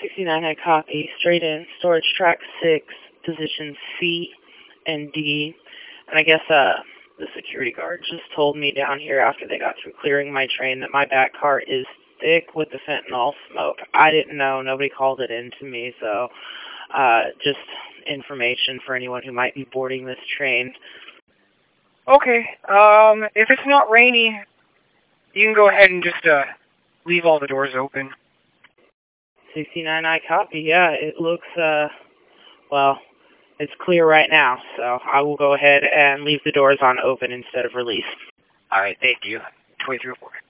69, I copy. Straight in. Storage track 6, position C and D. And I guess the security guard just told me down here after they got through clearing my train that my back car is thick with the fentanyl smoke. I didn't know. Nobody called it in to me, so just information for anyone who might be boarding this train. Okay. If it's not rainy, you can go ahead and just leave all the doors open. 69, I copy. Yeah, it looks, well, it's clear right now, so I will go ahead and leave the doors on open instead of released. All right, thank you. 23 report.